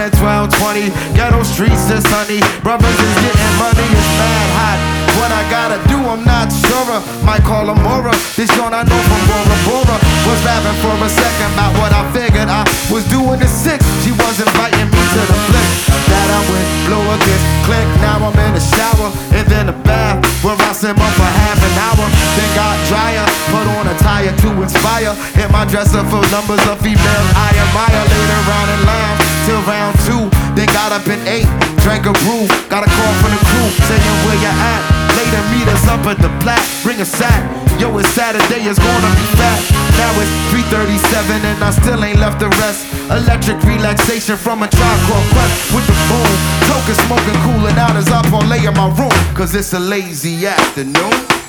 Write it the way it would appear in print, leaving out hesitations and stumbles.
at 12:20. Ghetto streets is sunny. Brothers is getting money, it's mad hot. What I gotta do, I'm not sure. Might call him Mora. This joint I know from Bora Bora. Was rapping for a second about what I figured I was doing the 6. She was inviting me to the flick. That I went blow against click. Now I'm in the shower and then the bath where I simmer for half an hour. Then got dryer, put on a tire to inspire. Hit my dresser for numbers of females I admire. Later on in line till round 2. Then got up at 8, drank a brew. Got a call from the crew saying where you at. Later meet us up at the Black, bring a sack. Yo, it's Saturday, it's gonna be fat. Now it's 3:37 and I still ain't left the rest. Electric relaxation from a Tribe Called Quest with the boom. Token smoking, cooling out as I parlay in my room. Cause it's a lazy afternoon.